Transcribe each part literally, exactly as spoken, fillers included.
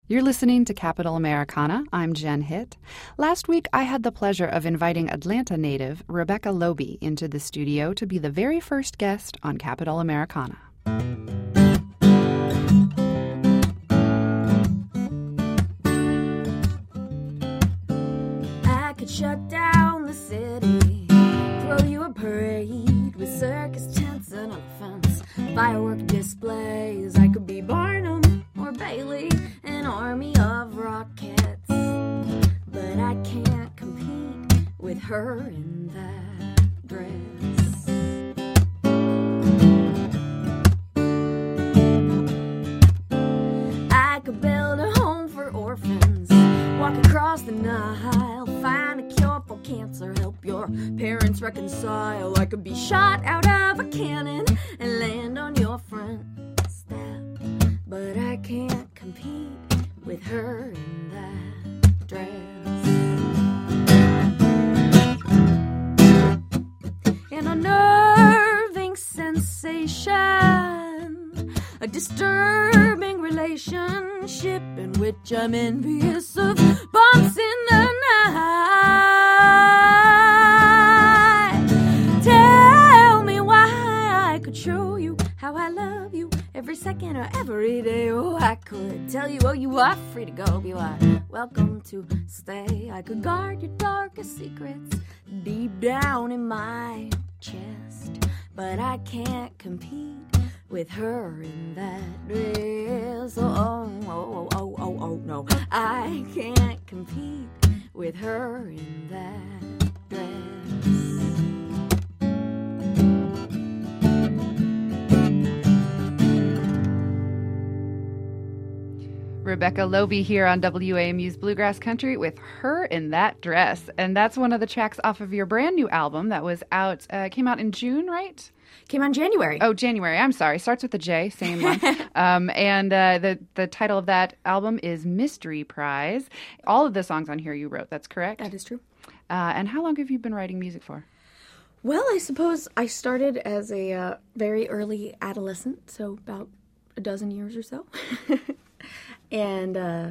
You're listening to Capital Americana. I'm Jen Hitt. Last week, I had the pleasure of inviting Atlanta native Rebecca Loebe into the studio to be the very first guest on Capital Americana. I could shut down the city, throw you a parade with circus tents and elephants, firework displays. I could be Barnum or Bailey, an army of rockets, but I can't compete with her in that dress. I could build a home for orphans, walk across the Nile, find a cure for cancer, help your parents reconcile. I could be shot out of a cannon and land on your front step, but I can't compete with her in that dress. An unnerving sensation, a disturbing relationship in which I'm envious of bumps in the night. Tell me why I could show you how I love you every second or every day. Oh, I could tell you, oh, you are free to go. You are welcome to stay. I could guard your darkest secrets deep down in my chest, but I can't compete with her in that dress. Oh, oh, oh, oh, oh, oh, no. I can't compete with her in that dress. Rebecca Loebe here on W A M U's Bluegrass Country with Her in That Dress. And that's one of the tracks off of your brand new album that was out, uh, came out in June, right? Came on January. Oh, January. I'm sorry. Starts with a J, same one. um, and uh, the, the title of that album is Mystery Prize. All of the songs on here you wrote, that's correct? That is true. Uh, and how long have you been writing music for? Well, I suppose I started as a uh, very early adolescent, so about a dozen years or so. And uh,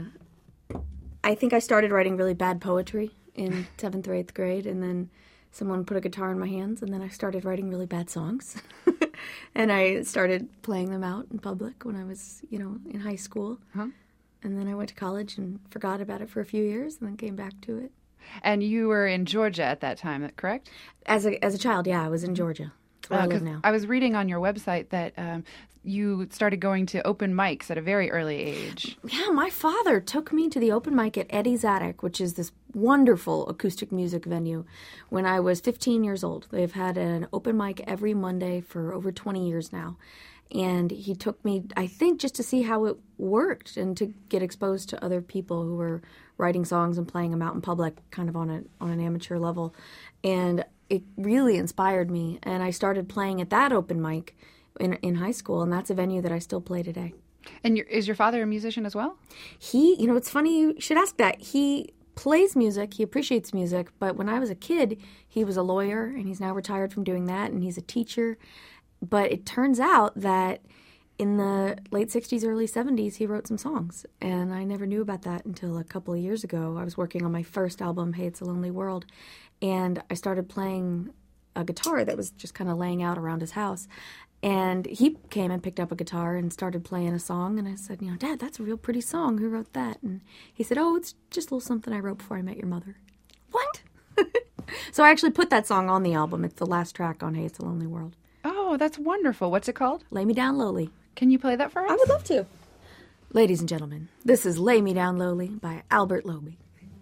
I think I started writing really bad poetry in seventh or eighth grade, and then someone put a guitar in my hands, and then I started writing really bad songs. And I started playing them out in public when I was, you know, in high school. Huh? And then I went to college and forgot about it for a few years, and then came back to it. And you were in Georgia at that time, correct? As a as a child, yeah, I was in Georgia. That's where Uh, I live 'cause now. I was reading on your website that um, you started going to open mics at a very early age. Yeah, my father took me to the open mic at Eddie's Attic, which is this wonderful acoustic music venue, when I was fifteen years old. They've had an open mic every Monday for over twenty years now. And he took me, I think, just to see how it worked and to get exposed to other people who were writing songs and playing them out in public, kind of on a on an amateur level. And it really inspired me. And I started playing at that open mic in in high school, and that's a venue that I still play today. And your, is your father a musician as well? He, you know, it's funny you should ask that. He plays music, he appreciates music, but when I was a kid, he was a lawyer, and he's now retired from doing that, and he's a teacher. But it turns out that in the late sixties, early seventies, he wrote some songs, and I never knew about that until a couple of years ago. I was working on my first album, Hey, It's a Lonely World, and I started playing a guitar that was just kind of laying out around his house. And he came and picked up a guitar and started playing a song, and I said, you know, Dad, that's a real pretty song. Who wrote that? And he said, oh, it's just a little something I wrote before I met your mother. What? So I actually put that song on the album. It's the last track on Hey, It's a Lonely World. Oh, that's wonderful. What's it called? Lay Me Down Lowly. Can you play that for us? I would love to. Ladies and gentlemen, this is Lay Me Down Lowly by Albert Loebe.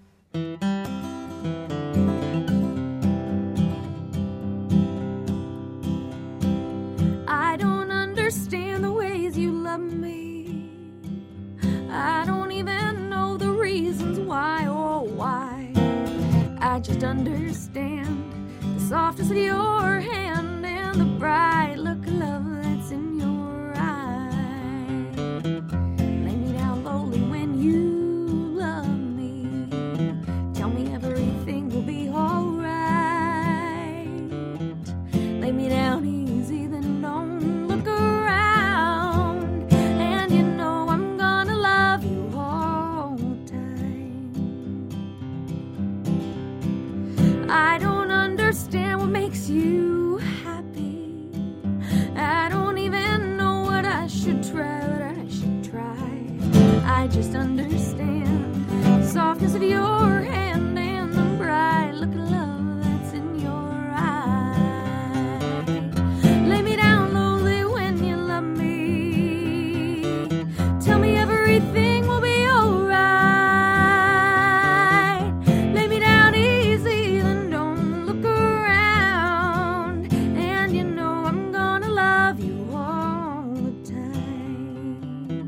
I don't understand the ways you love me. I don't even know the reasons why, oh why. I just understand the softness of your hand and the bright look of love that's in your eye. Lay me down lowly when you love me. Tell me everything will be alright. Lay me down easy, then don't look around. And you know I'm gonna love you hard. I don't understand what makes you happy. I don't even know what I should try, but I should try. I just understand the softness of your hand and the bright look of love that's in your eye. Lay me down lowly when you love me. Tell me everything will be alright. Lay me down easy, then don't look around. And you know I'm gonna love you all the time.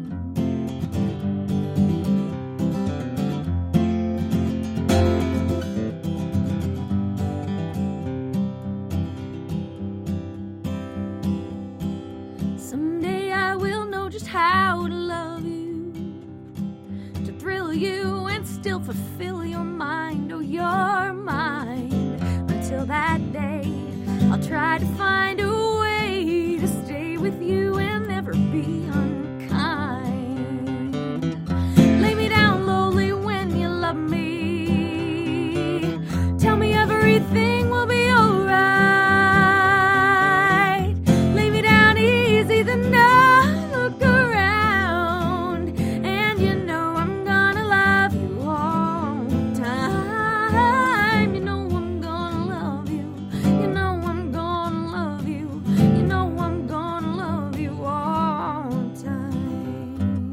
Someday I will know just how to love you, to thrill you and still fulfill your mind, oh, your mind. Until that day, I'll try to find a way to stay with you and never be unkind. Lay me down lowly when you love me. Tell me everything will be alright. Lay me down easy, then don't look around. And you know I'm gonna love you all the time. You know I'm gonna love you. You know I'm gonna love you. You know I'm gonna love you all the time.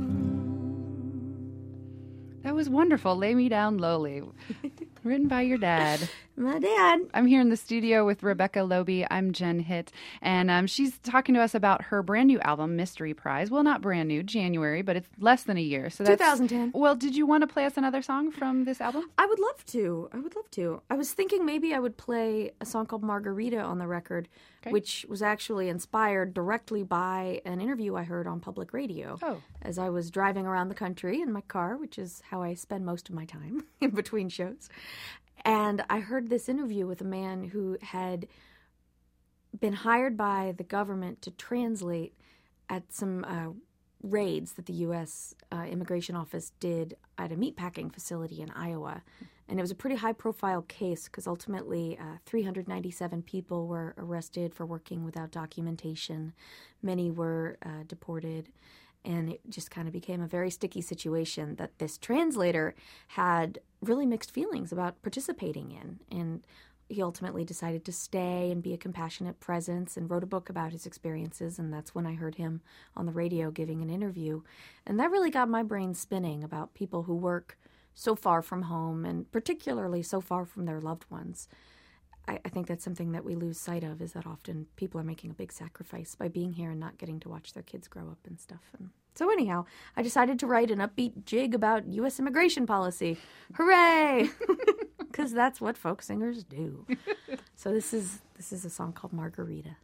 That was wonderful. Lay Me Down Lowly. Written by your dad. My dad. I'm here in the studio with Rebecca Loebe. I'm Jen Hitt, and um, she's talking to us about her brand new album, Mystery Prize. Well, not brand new, January, but it's less than a year. So that's twenty ten. Well, did you want to play us another song from this album? I would love to. I would love to. I was thinking maybe I would play a song called Margarita on the record, Okay. which was actually inspired directly by an interview I heard on public radio. Oh. As I was driving around the country in my car, which is how I spend most of my time in between shows. And I heard this interview with a man who had been hired by the government to translate at some uh, raids that the U S uh, Immigration Office did at a meatpacking facility in Iowa. And it was a pretty high-profile case because ultimately uh, three hundred ninety-seven people were arrested for working without documentation. Many were uh, deported. And it just kind of became a very sticky situation that this translator had really mixed feelings about participating in. And he ultimately decided to stay and be a compassionate presence and wrote a book about his experiences. And that's when I heard him on the radio giving an interview. And that really got my brain spinning about people who work so far from home and particularly so far from their loved ones. I, I think that's something that we lose sight of, is that often people are making a big sacrifice by being here and not getting to watch their kids grow up and stuff. And so anyhow, I decided to write an upbeat jig about U S immigration policy. Hooray! Because that's what folk singers do. So this is this is a song called Margarita.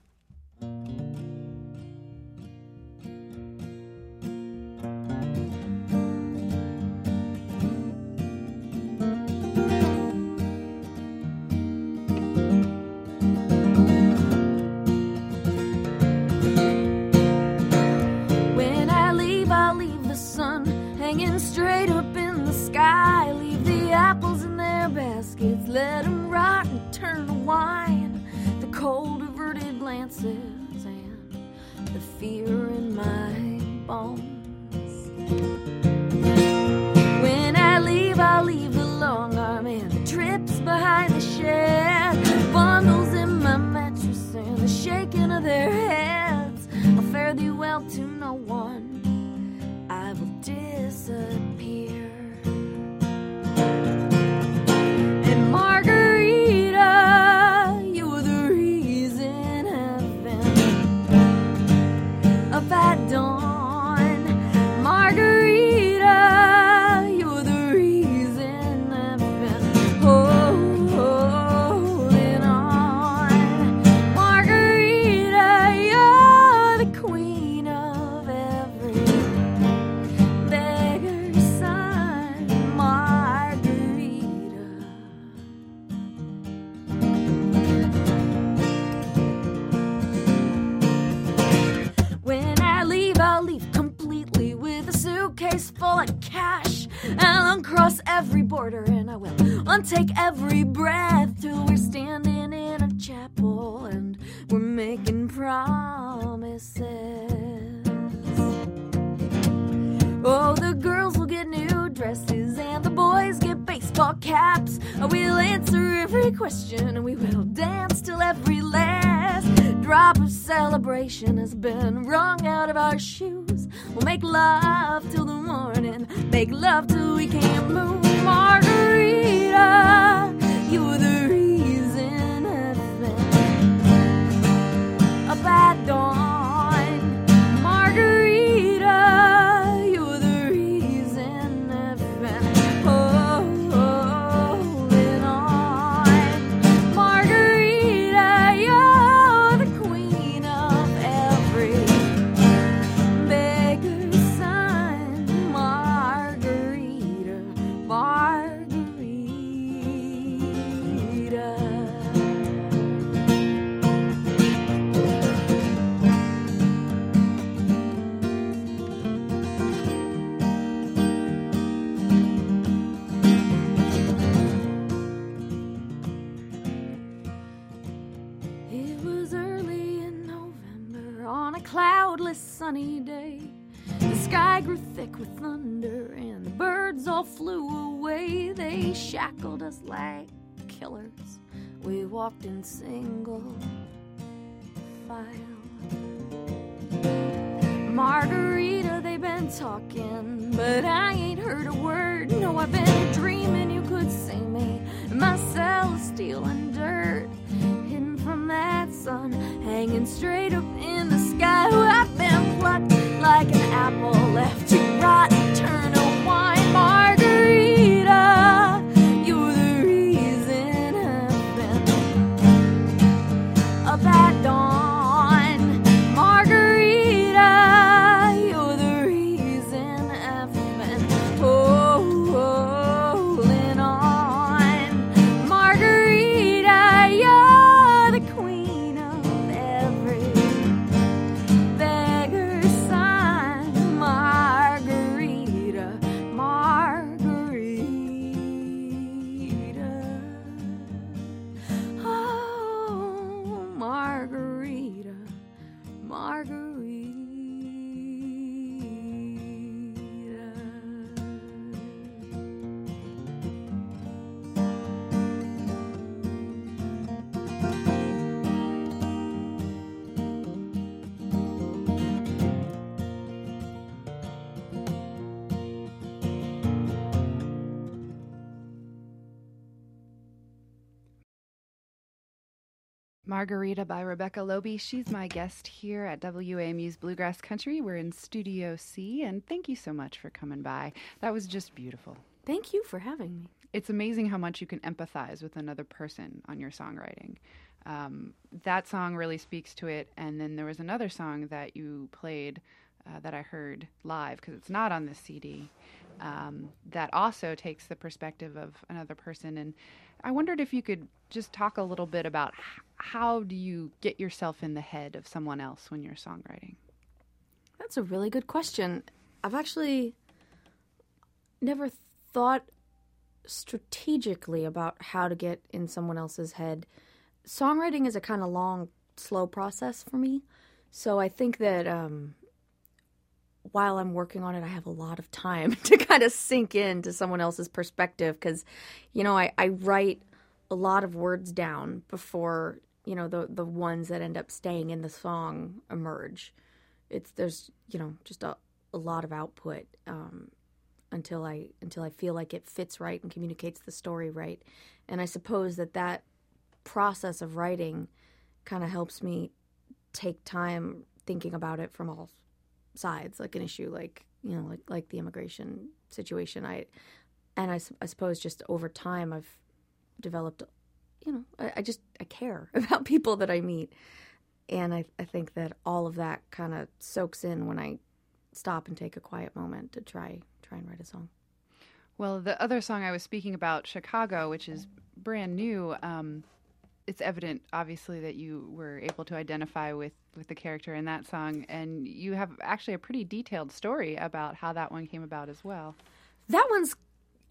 Hanging straight up in the sky, leave the apples in their baskets, let them rot and turn to wine. The cold averted glances and the fear in my bones. When I leave, I'll leave the long arm and the trips behind the shed, bundles in my mattress and the shaking of their heads. I'll fare thee well to no one, I will disappear. And Margarita, you were the reason I've been up at dawn, I'll uncross every border and I will untake every breath till we're standing in a chapel and we're making promises. Oh, the girls will get new dresses and the boys get baseball caps. We'll answer every question and we will dance till every last drop of celebration has been wrung out of our shoes. We'll make love till the morning, make love till we can't move. Margarita, you were the reason I've been a bad dawn. Margarita, you were the reason I've been holding on. Margarita, you're the queen of every beggar's son. Margarita, Margarita. It was early in November on a cloudless sunny day. The sky grew thick with thunder and the birds all flew away. They shackled us like killers. We walked in single file. Margarita, they've been talking, but I ain't heard a word. No, I've been dreaming you could see me in my cell of steel and dirt, hidden from that sun, hanging straight up in the sky. Oh, I've been plucked like an apple left to rot, eternal wine. Margarita, you're the reason I've been a bad dawn. Margarita, you're the reason I've been holding on. Margarita, you're the queen of every beggar's son. Margarita, Margarita. Oh, Margarita, Margarita. Margarita by Rebecca Loebe. She's my guest here at W A M U's Bluegrass Country. We're in Studio C, and thank you so much for coming by. That was just beautiful. Thank you for having me. It's amazing how much you can empathize with another person on your songwriting. Um, that song really speaks to it, and then there was another song that you played uh, that I heard live, because it's not on this C D, um, that also takes the perspective of another person. And I wondered if you could just talk a little bit about h- how do you get yourself in the head of someone else when you're songwriting? That's a really good question. I've actually never thought strategically about how to get in someone else's head. Songwriting is a kind of long, slow process for me. So I think that um, while I'm working on it, I have a lot of time to kind of sink into someone else's perspective, because, you know, I, I write a lot of words down before, you know, the the ones that end up staying in the song emerge. It's there's, you know, just a, a lot of output um, until I until I feel like it fits right and communicates the story right. And I suppose that that process of writing kind of helps me take time thinking about it from all sides, like an issue like, you know, like like the immigration situation. I and I, I suppose just over time I've developed, you know, I, I just I care about people that I meet, and I, I think that all of that kind of soaks in when I stop and take a quiet moment to try try and write a song. Well, the other song I was speaking about, Chicago, which is brand new, um, it's evident, obviously, that you were able to identify with, with the character in that song, and you have actually a pretty detailed story about how that one came about as well. That one's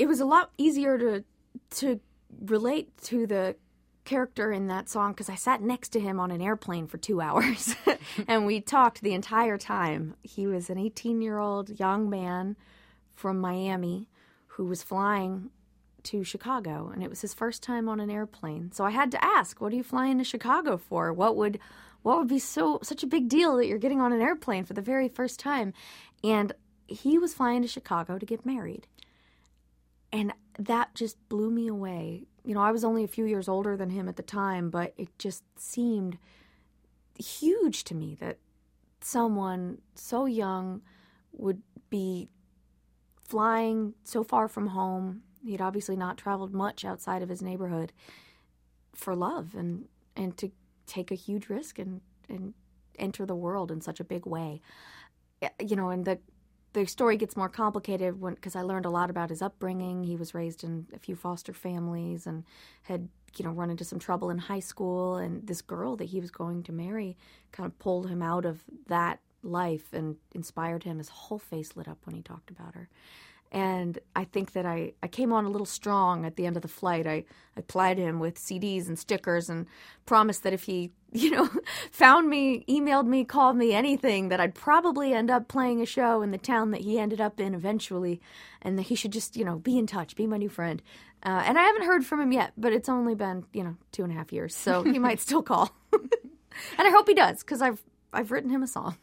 it was a lot easier to to relate to the character in that song because I sat next to him on an airplane for two hours and we talked the entire time. He was an eighteen-year-old young man from Miami who was flying to Chicago, and it was his first time on an airplane. So I had to ask, what are you flying to Chicago for? What would what would be so such a big deal that you're getting on an airplane for the very first time? And he was flying to Chicago to get married. And that just blew me away. You know, I was only a few years older than him at the time, but it just seemed huge to me that someone so young would be flying so far from home. He'd obviously not traveled much outside of his neighborhood for love and, and to take a huge risk and, and enter the world in such a big way. You know, and the the story gets more complicated when because I learned a lot about his upbringing. He was raised in a few foster families and had, you know, run into some trouble in high school. And this girl that he was going to marry kind of pulled him out of that life and inspired him. His whole face lit up when he talked about her. And I think that I, I came on a little strong at the end of the flight. I, I plied him with C Ds and stickers and promised that if he, you know, found me, emailed me, called me, anything, that I'd probably end up playing a show in the town that he ended up in eventually, and that he should just, you know, be in touch, be my new friend. Uh, and I haven't heard from him yet, but it's only been, you know, two and a half years, so he might still call. And I hope he does, because I've I've written him a song.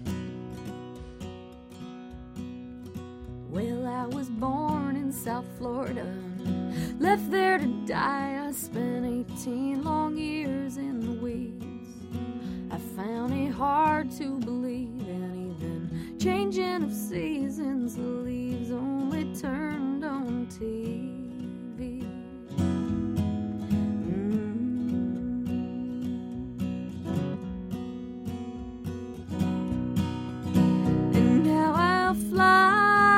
Well, I was born in South Florida, left there to die. I spent eighteen long years in the weeds. I found it hard to believe, and even changing of seasons, the leaves only turned on T V. Mm. And now I'll fly,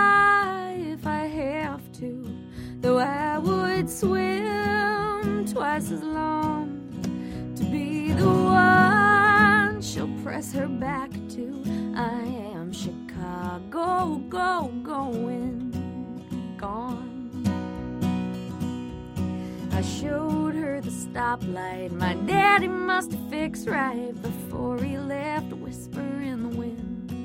though I would swim twice as long to be the one she'll press her back to. I am Chicago, go, going, gone. I showed her the stoplight my daddy must have fixed right before he left, a whisper in the wind.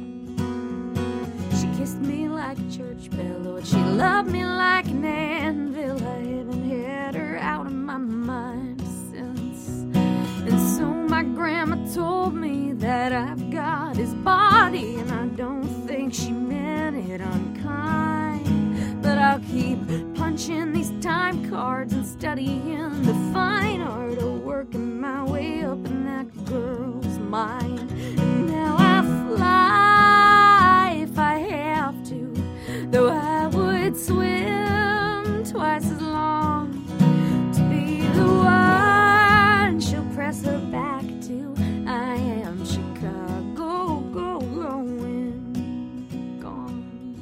Kissed me like a church bell, Lord, she loved me like an anvil. I haven't had her out of my mind since. And so my grandma told me that I've got his body, and I don't think she meant it unkind. But I'll keep punching these time cards and studying the fine art of working my way up in that girl's mind. And now I fly if I have to, though I would swim twice as long to be the one she'll press her back to. I am Chicago, go, going, gone.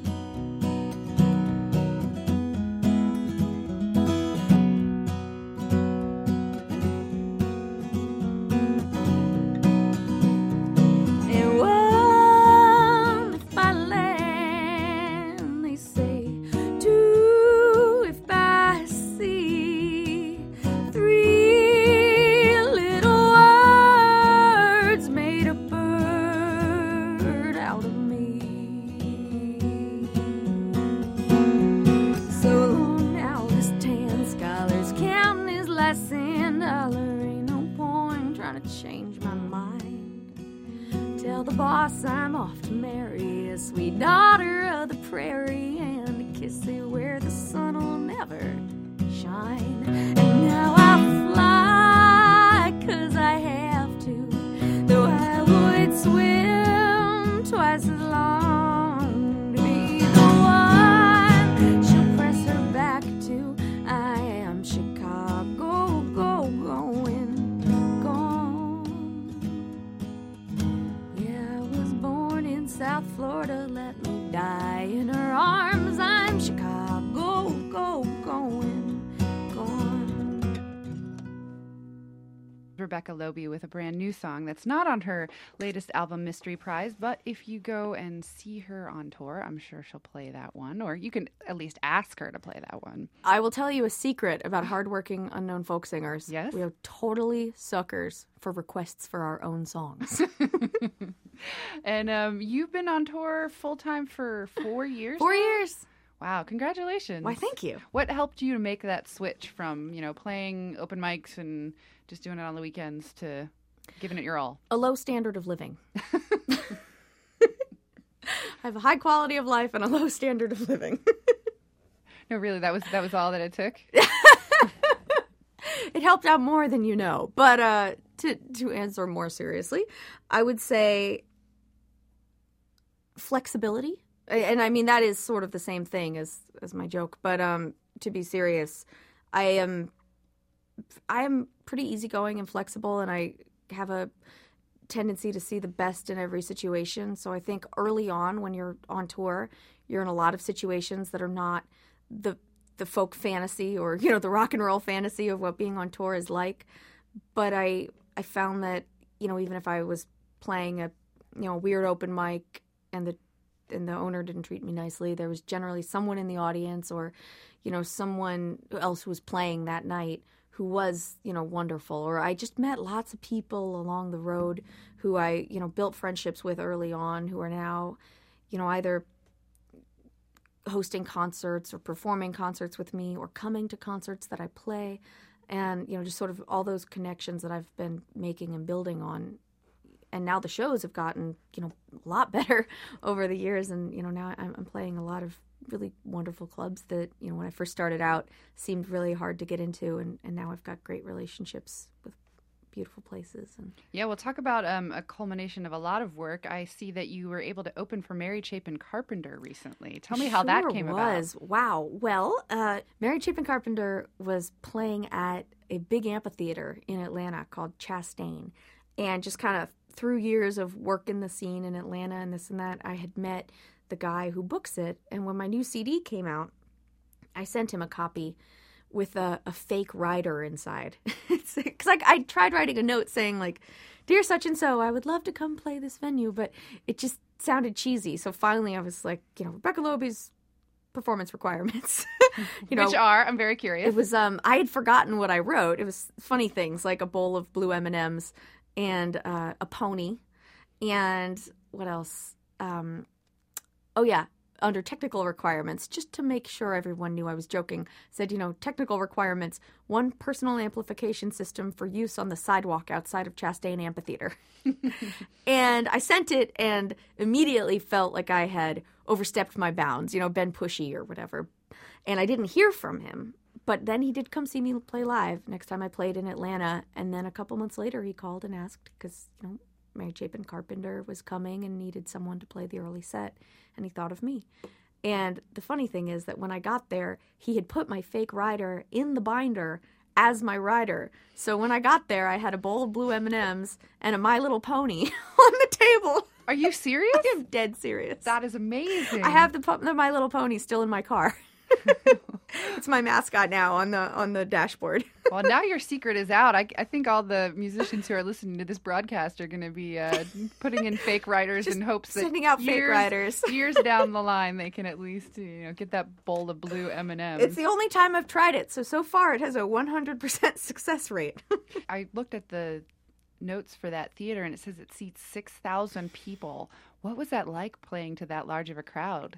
And one if I land, they say, two if I see, three little words made a bird out of me. So long now, this tan scholar's counting his last cent dollar. Ain't no point trying to change my mind. Tell the boss I'm off to marry a sweet daughter of the prairie and a kiss it where the sun will never shine. And now I fly 'cause I have to, though I would swim twice as long to be the one she'll press her back to. I am Chicago, go, going, gone. Yeah, I was born in South Florida, let me die in her arms. I'm Chicago. Rebecca Loebe with a brand new song that's not on her latest album, Mystery Prize, but if you go and see her on tour, I'm sure she'll play that one, or you can at least ask her to play that one. I will tell you a secret about hardworking unknown folk singers. Yes? We are totally suckers for requests for our own songs. And um, you've been on tour full-time for four years Four now? years. Wow, congratulations. Why, thank you. What helped you to make that switch from, you know, playing open mics and just doing it on the weekends to giving it your all? A low standard of living. I have a high quality of life and a low standard of living. No, really, that was that was all that it took? It helped out more than you know. But uh, to, to answer more seriously, I would say flexibility. And I mean, that is sort of the same thing as, as my joke. But um, to be serious, I am I am pretty easygoing and flexible, and I have a tendency to see the best in every situation. So I think early on when you're on tour, you're in a lot of situations that are not the the folk fantasy or, you know, the rock and roll fantasy of what being on tour is like. But I I found that, you know, even if I was playing a, you know, weird open mic and the and the owner didn't treat me nicely, there was generally someone in the audience or, you know, someone else who was playing that night who was, you know, wonderful. Or I just met lots of people along the road who I, you know, built friendships with early on who are now, you know, either hosting concerts or performing concerts with me or coming to concerts that I play. And, you know, just sort of all those connections that I've been making and building on. And now the shows have gotten, you know, a lot better over the years. And, you know, now I'm, I'm playing a lot of really wonderful clubs that, you know, when I first started out seemed really hard to get into. And, and now I've got great relationships with beautiful places. And yeah, we'll talk about um, a culmination of a lot of work. I see that you were able to open for Mary Chapin Carpenter recently. Tell me how sure that came was. about. Wow. Well, uh, Mary Chapin Carpenter was playing at a big amphitheater in Atlanta called Chastain. And just kind of through years of work in the scene in Atlanta and this and that, I had met the guy who books it. And when my new C D came out, I sent him a copy with a, a fake rider inside. Because I, I tried writing a note saying, like, "Dear such and so, I would love to come play this venue," but it just sounded cheesy. So finally I was like, you know, Rebecca Loebe's performance requirements. you know, Which are, I'm very curious. It was, um, I had forgotten what I wrote. It was funny things like a bowl of blue M and M's and uh, a pony, and what else? Um, oh, yeah, under technical requirements, just to make sure everyone knew I was joking, said, you know, technical requirements, one personal amplification system for use on the sidewalk outside of Chastain Amphitheater. And I sent it and immediately felt like I had overstepped my bounds, you know, been pushy or whatever. And I didn't hear from him. But then he did come see me play live next time I played in Atlanta. And then a couple months later, he called and asked because, you know, Mary Chapin Carpenter was coming and needed someone to play the early set. And he thought of me. And the funny thing is that when I got there, he had put my fake rider in the binder as my rider. So when I got there, I had a bowl of blue M and M's and a My Little Pony on the table. Are you serious? I am dead serious. That is amazing. I have the, the My Little Pony still in my car. It's my mascot now on the on the dashboard. Well, now your secret is out. I, I think all the musicians who are listening to this broadcast are going to be uh, putting in fake riders in hopes that sending out years, fake riders. years down the line they can at least, you know, get that bowl of blue M and M's. It's the only time I've tried it, so so far it has a one hundred percent success rate. I looked at the notes for that theater and it says it seats six thousand people. What was that like playing to that large of a crowd?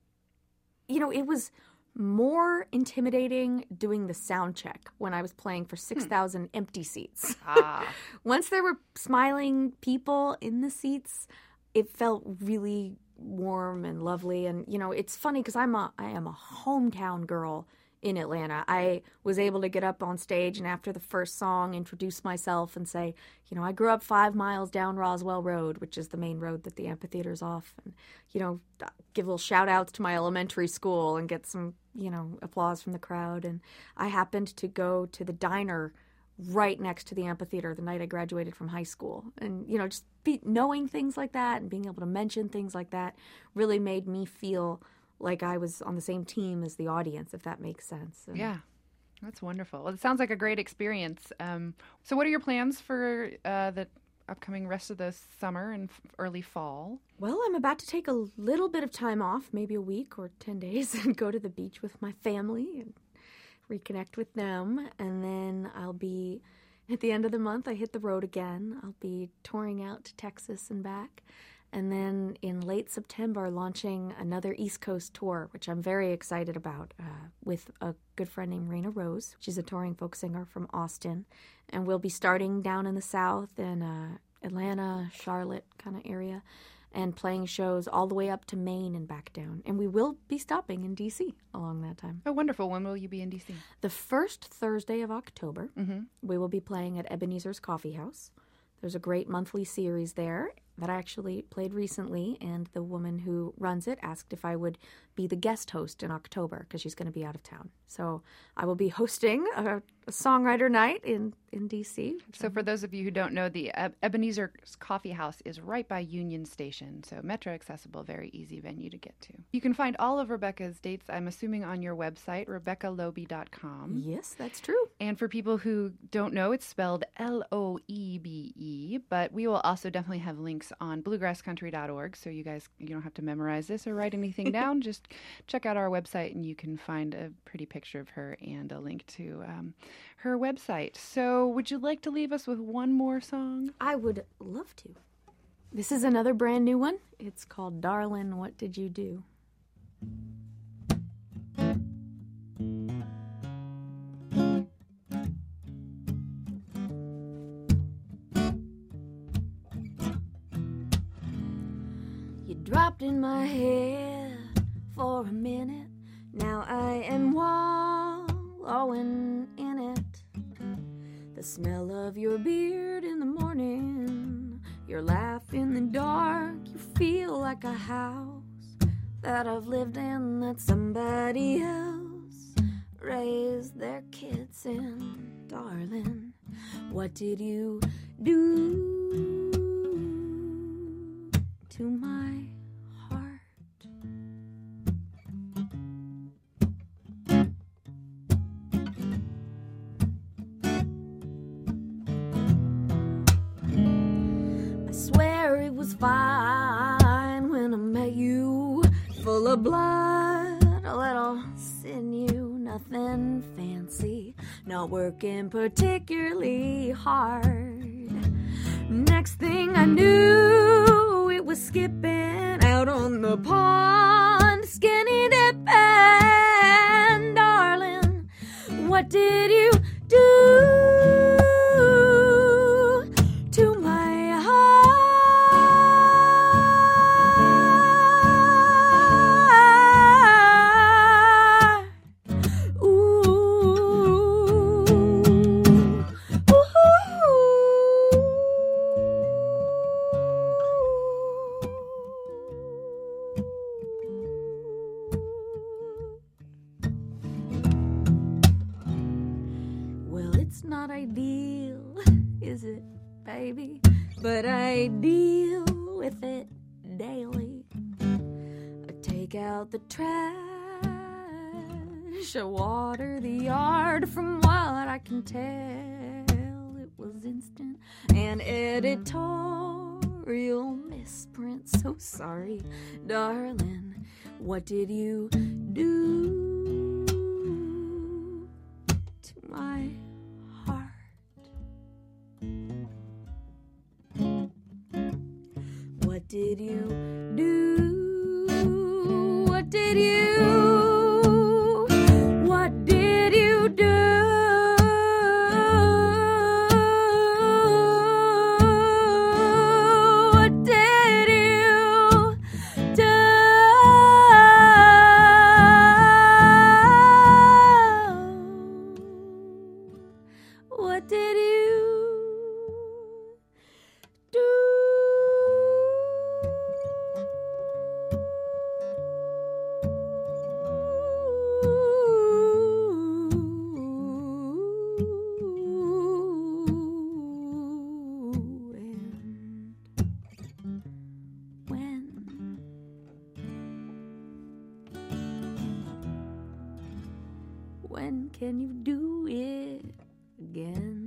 You know, it was more intimidating doing the sound check when I was playing for six thousand hmm. empty seats. Ah. Once there were smiling people in the seats, it felt really warm and lovely. And, you know, it's funny because I'm a, I am a hometown girl in Atlanta. I was able to get up on stage and after the first song introduce myself and say, you know, I grew up five miles down Roswell Road, which is the main road that the amphitheater's off. And, you know, give little shout outs to my elementary school and get some, you know, applause from the crowd. And I happened to go to the diner right next to the amphitheater the night I graduated from high school. And, you know, just be, knowing things like that and being able to mention things like that really made me feel like I was on the same team as the audience, if that makes sense. And yeah. That's wonderful. Well, it sounds like a great experience. Um, so what are your plans for uh, the upcoming rest of the summer and f- early fall? Well, I'm about to take a little bit of time off, maybe a week or ten days, and go to the beach with my family and reconnect with them. And then I'll be, at the end of the month, I hit the road again. I'll be touring out to Texas and back. And then in late September, launching another East Coast tour, which I'm very excited about, uh, with a good friend named Raina Rose. She's a touring folk singer from Austin. And we'll be starting down in the South in uh, Atlanta, Charlotte kind of area, and playing shows all the way up to Maine and back down. And we will be stopping in D C along that time. Oh, wonderful. When will you be in D C? The first Thursday of October, Mm-hmm. we will be playing at Ebenezer's Coffee House. There's a great monthly series there that I actually played recently, and the woman who runs it asked if I would be the guest host in October because she's going to be out of town. So I will be hosting a, a songwriter night in, in D C. So for those of you who don't know, the Eb- Ebenezer's Coffee House is right by Union Station, so metro accessible, very easy venue to get to. You can find all of Rebecca's dates, I'm assuming, on your website, rebecca loebe dot com. Yes, that's true. And for people who don't know, it's spelled L O E B E, but we will also definitely have links on bluegrass country dot org, so you guys, you don't have to memorize this or write anything down. Just check out our website and you can find a pretty picture of her and a link to um, her website. So would you like to leave us with one more song? I would love to. This is another brand new one. It's called Darlin', What Did You Do? You dropped in my head for a minute. Now I am wallowing in it. The smell of your beard in the morning, your laugh in the dark. You feel like a house that I've lived in that somebody else raised their kids in. Darling, what did you do to my heart? I swear it was fine when I met you, full of blood, a little sinew, nothing fancy, not working particularly hard. Next thing I knew, it was skipping out on the pond, skinny dipping. Darling, what did you do to my heart? Ooh, well, it's not ideal, is it, baby? But I deal with it daily. I take out the trash, I water the yard. From what I can tell, it was instant and editorial misprint. So sorry, darling. What did you do to my heart? What did you do? What did you? What did you do? What did you do? When can you do it again?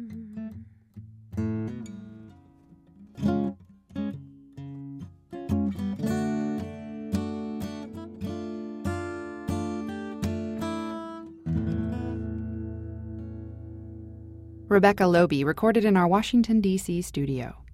Rebecca Loebe recorded in our Washington, D C studio.